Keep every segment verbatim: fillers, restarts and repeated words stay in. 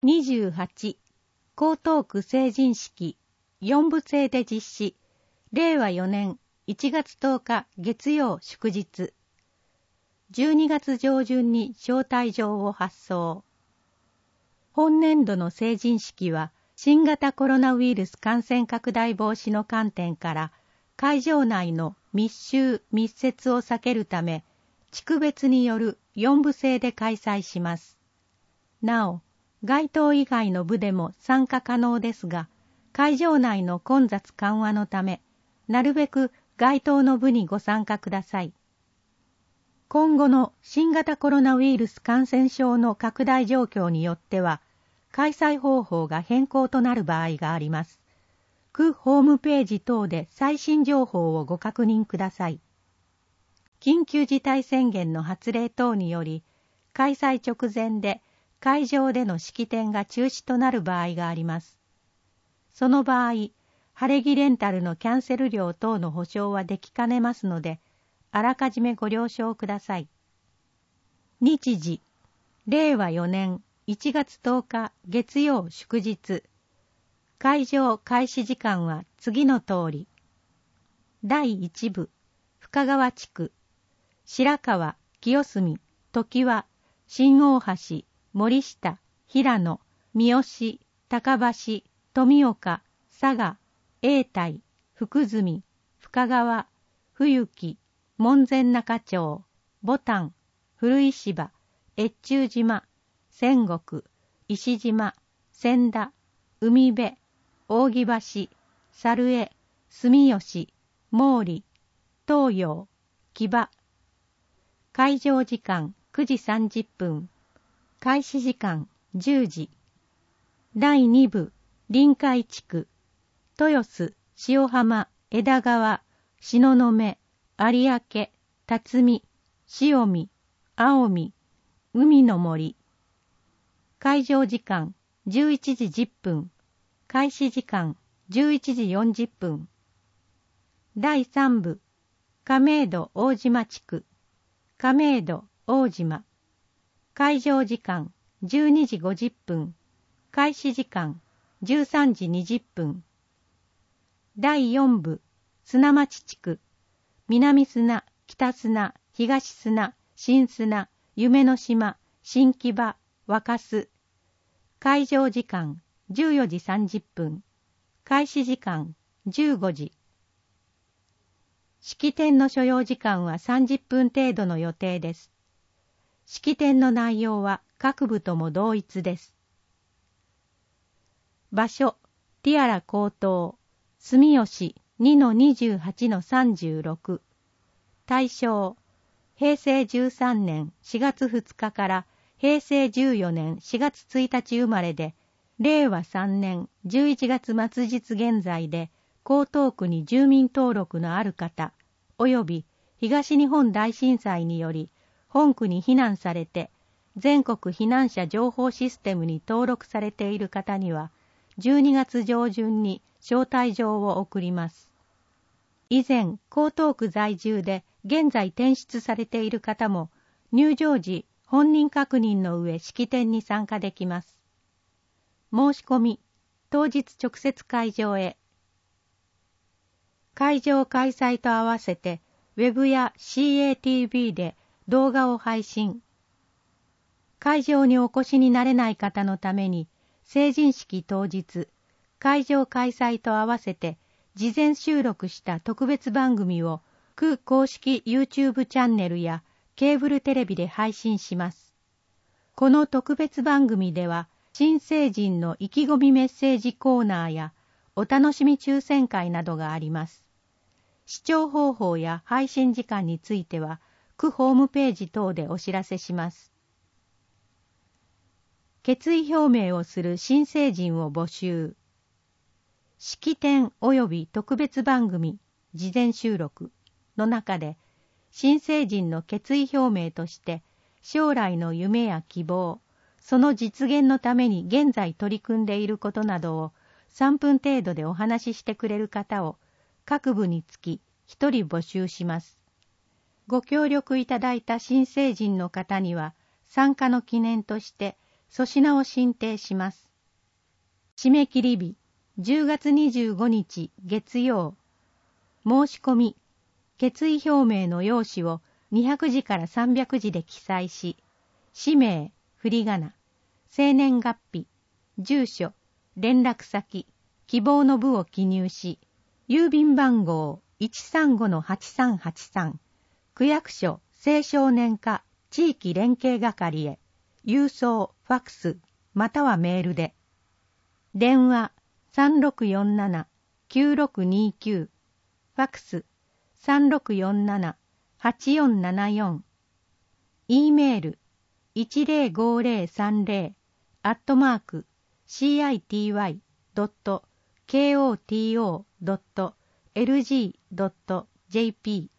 にじゅうはち、江東区成人式よん部制で実施。れいわよねんいちがつとおか月曜祝日。じゅうにがつ上旬に招待状を発送。本年度の成人式は新型コロナウイルス感染拡大防止の観点から会場内の密集密接を避けるため地区別によるよん部制で開催します。なお、該当以外の部でも参加可能ですが、会場内の混雑緩和のため、なるべく該当の部にご参加ください。今後の新型コロナウイルス感染症の拡大状況によっては、開催方法が変更となる場合があります。区ホームページ等で最新情報をご確認ください。緊急事態宣言の発令等により、開催直前で会場での式典が中止となる場合があります。その場合、晴れ着レンタルのキャンセル料等の保証はできかねますので、あらかじめご了承ください。日時、れいわよねんいちがつとおか月曜祝日。会場開始時間は次の通り。だいいち部、深川地区、白川、清澄、常盤、新大橋、森下、平野、三好、高橋、富岡、佐賀、永代、福住、深川、冬木、門前仲町、牡丹、古石芝、越中島、仙石、石島、千田、海辺、扇橋、猿江、住吉、毛利、東洋、木場。会場時間くじさんじゅっぷん。開始時間じゅうじ。だいに部、臨海地区、豊洲、塩浜、枝川、東雲、有明、辰巳、塩見、青海、海の森。会場時間じゅういちじじゅっぷん。開始時間じゅういちじよんじゅっぷん。だいさん部、亀戸大島地区、亀戸大島。会場時間じゅうにじごじゅっぷん。開始時間じゅうさんじにじゅっぷん。だいよん部、砂町地区、南砂、北砂、東砂、新砂、夢の島、新木場、若洲。会場時間じゅうよじさんじゅっぷん。開始時間じゅうごじ。式典の所要時間はさんじゅっぷん程度の予定です。式典の内容は各部とも同一です。場所、ティアラ高等、住吉 にのにじゅうはちのさんじゅうろく。対象、へいせいじゅうさんねんしがつふつかからへいせいじゅうよねんしがつついたち生まれで、れいわさんねんじゅういちがつ末日現在で江東区に住民登録のある方、および東日本大震災により本区に避難されて全国避難者情報システムに登録されている方にはじゅうにがつ上旬に招待状を送ります。以前、江東区在住で現在転出されている方も入場時本人確認の上式典に参加できます。申し込み、当日直接会場へ。会場開催と合わせてウェブや シーエーティーブイ で動画を配信。会場にお越しになれない方のために成人式当日、会場開催と合わせて事前収録した特別番組を区公式 YouTube チャンネルやケーブルテレビで配信します。この特別番組では新成人の意気込みメッセージコーナーやお楽しみ抽選会などがあります。視聴方法や配信時間については区ホームページ等でお知らせします。決意表明をする新成人を募集。式典及び特別番組事前収録の中で新成人の決意表明として将来の夢や希望、その実現のために現在取り組んでいることなどをさんぷん程度でお話ししてくれる方を各部につきひとり募集します。ご協力いただいた新成人の方には参加の記念として粗品を進呈します。締め切り日、じゅうがつにじゅうごにち月曜。申し込み、決意表明の用紙をにひゃくじからさんびゃくじで記載し、氏名、振り仮名、生年月日、住所、連絡先、希望の部を記入し、郵便番号 いちさんごのはちさんはちさん、区役所青少年課地域連携係へ、郵送、ファックス、またはメールで。電話 さんろくよんななきゅうろくにきゅう、ファックス さんろくよんななはちよんななよん、E メールいちぜろごぜろさんぜろアットマーク シーアイティーワイドットケーオーティーオードットエルジードットジェーピ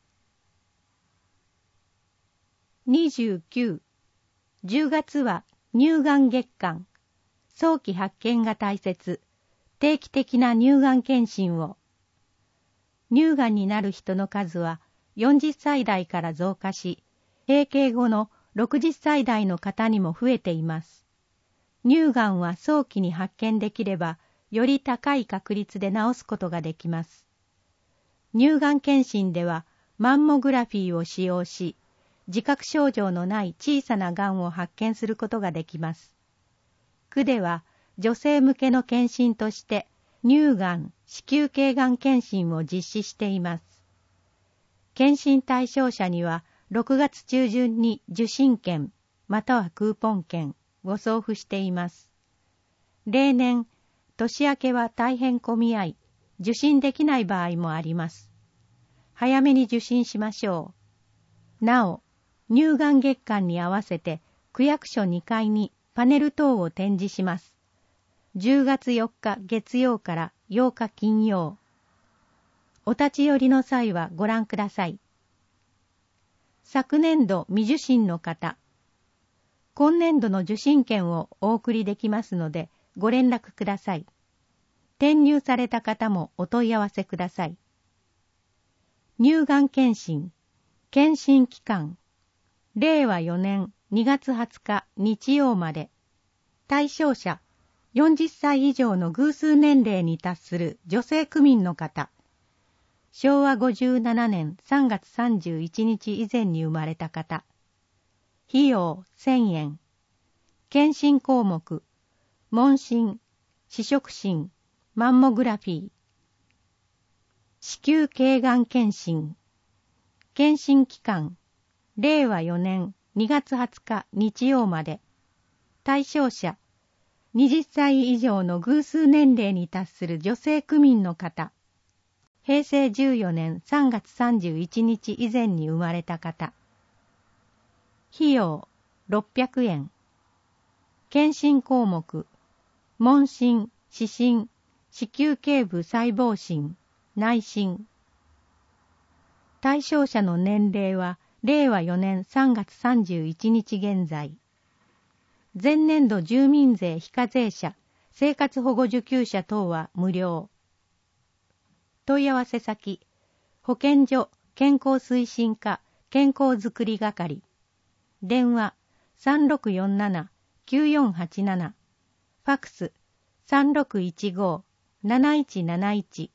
ー。にじゅうきゅう、じゅうがつは乳がん月間、早期発見が大切、定期的な乳がん検診を。乳がんになる人の数はよんじゅっさい代から増加し、閉経後のろくじゅっさい代の方にも増えています。乳がんは早期に発見できれば、より高い確率で治すことができます。乳がん検診では、マンモグラフィーを使用し、自覚症状のない小さながんを発見することができます。区では、女性向けの検診として、乳がん、子宮頸がん検診を実施しています。検診対象者には、ろくがつちゅうじゅんに受診券、またはクーポン券を送付しています。例年、年明けは大変混み合い、受診できない場合もあります。早めに受診しましょう。なお、乳がん月間に合わせて、区役所にかいにパネル等を展示します。じゅうがつよっか月曜からようか金曜。お立ち寄りの際はご覧ください。昨年度未受診の方、今年度の受診券をお送りできますのでご連絡ください。転入された方もお問い合わせください。乳がん検診、検診期間、れいわよねんにがつはつか日曜まで。対象者、よんじゅっさい以上の偶数年齢に達する女性区民の方。しょうわごじゅうななねんさんがつさんじゅういちにち以前に生まれた方。費用せんえん。検診項目、問診、視触診、マンモグラフィー。子宮頸がん検診。検診期間、れいわよねんにがつはつか日曜まで。対象者、はたち以上の偶数年齢に達する女性区民の方。へいせいじゅうよねんさんがつさんじゅういちにち以前に生まれた方。費用ろっぴゃくえん。検診項目、問診、視診、子宮頸部細胞診、内診。対象者の年齢はれいわよねんさんがつさんじゅういちにち現在。前年度住民税非課税者、生活保護受給者等は無料。問い合わせ先、保健所健康推進課健康づくり係。電話 さんろくよんななきゅうよんはちなな、ファックス さんろくいちごなないちなないち。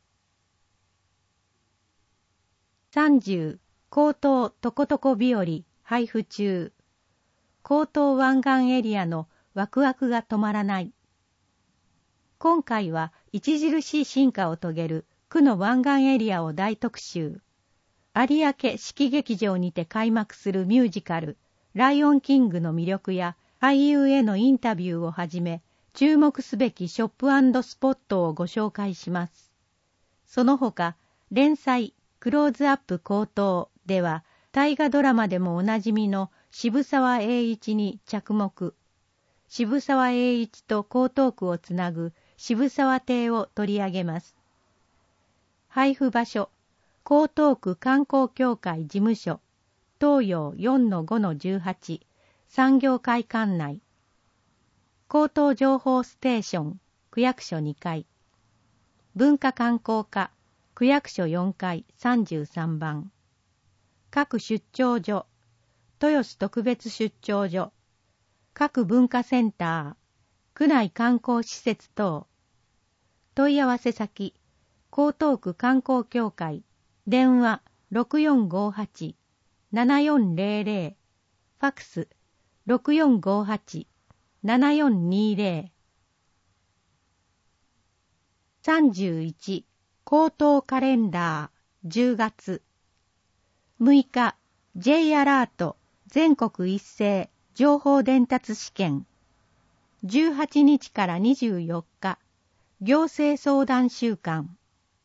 さんじゅう、江東とことこ日和配布中。江東湾岸エリアのワクワクが止まらない。今回は著しい進化を遂げる区の湾岸エリアを大特集。有明四季劇場にて開幕するミュージカル、ライオンキングの魅力や俳優へのインタビューをはじめ、注目すべきショップ&スポットをご紹介します。その他、連載、クローズアップ江東では、大河ドラマでもおなじみの渋沢栄一に着目。渋沢栄一と江東区をつなぐ渋沢邸を取り上げます。配布場所、江東区観光協会事務所、東洋 よんのごのじゅうはち、産業会館内。江東情報ステーション、区役所にかい。文化観光課、区役所よんかいさんじゅうさんばん。各出張所、豊洲特別出張所、 各文化センター、区内観光施設等。問い合わせ先、江東区観光協会、電話 ろくよんごはち ななよんゼロゼロ、ファクス ろくよんごはち ななよんにゼロ。さんじゅういち、江東カレンダー、じゅうがつ。むいか、J アラート全国一斉情報伝達試験。じゅうはちにちからにじゅうよっか、行政相談週間。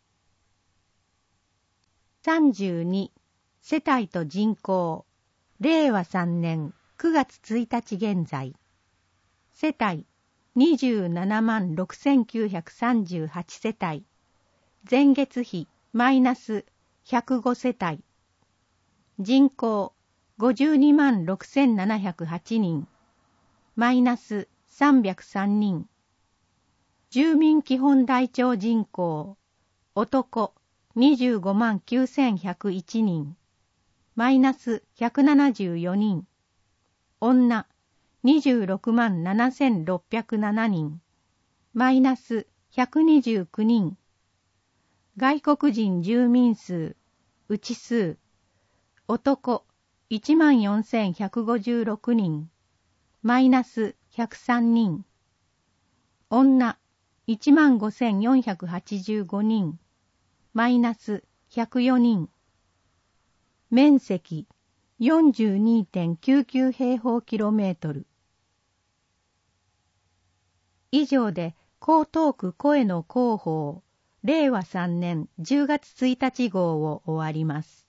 さんじゅうに、世帯と人口、れいわさんねんくがつついたち現在。世帯にじゅうななまんろくせんきゅうひゃくさんじゅうはち世帯。前月比マイナスひゃくご世帯。人口ごじゅうにまんろくせんななひゃくはちにん。マイナスさんびゃくさんにん。住民基本台帳人口、男にじゅうごまんきゅうせんひゃくいちにん。マイナスひゃくななじゅうよにん。女にじゅうろくまんななせんろっぴゃくななにん。マイナスひゃくにじゅうきゅうにん。外国人住民数、うち数、男いちまんよんせんひゃくごじゅうろくにん。マイナスひゃくさんにん。女いちまんごせんよんひゃくはちじゅうごにん。マイナスひゃくよにん。面積 よんじゅうにてんきゅうきゅう 平方キロメートル。以上で江東区声の広報れいわさんねんじゅうがつついたち号を終わります。